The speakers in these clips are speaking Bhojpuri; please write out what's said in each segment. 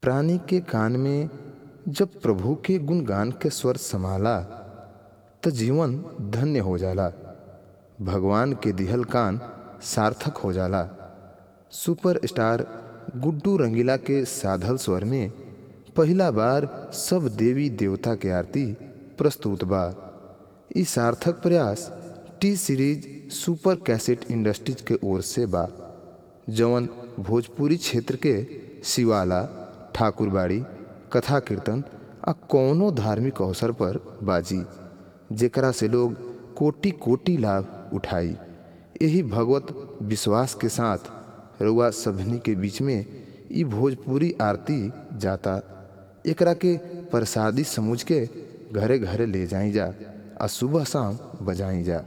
प्राणी के कान में जब प्रभु के गुणगान के स्वर समाला त जीवन धन्य हो जाला। भगवान के दिहल कान सार्थक हो जाला। सुपरस्टार गुड्डू रंगीला के साधल स्वर में पहला बार सब देवी देवता के आरती प्रस्तुत बा। ई सार्थक प्रयास T series super cassette industries के ओर से बा, जवन भोजपुरी क्षेत्र के शिवाला, ठाकुरबाड़ी, कथा कीर्तन आ कौनो धार्मिक अवसर पर बाजी, जेकरा से लोग कोटि कोटि लाभ उठाई। यही भगवत विश्वास के साथ रउआ सभनी के बीच में ई भोजपुरी आरती जाता। एकरा के प्रसादी समझ के घरे घरे ले जाई जा आ सुबह शाम बजाई जा।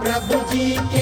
प्रभु जी के